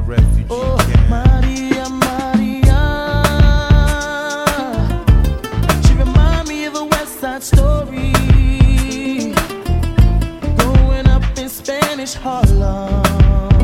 refugee camp. Maria, Maria, she remind me of a West Side Story. Growing up in Spanish Harlem.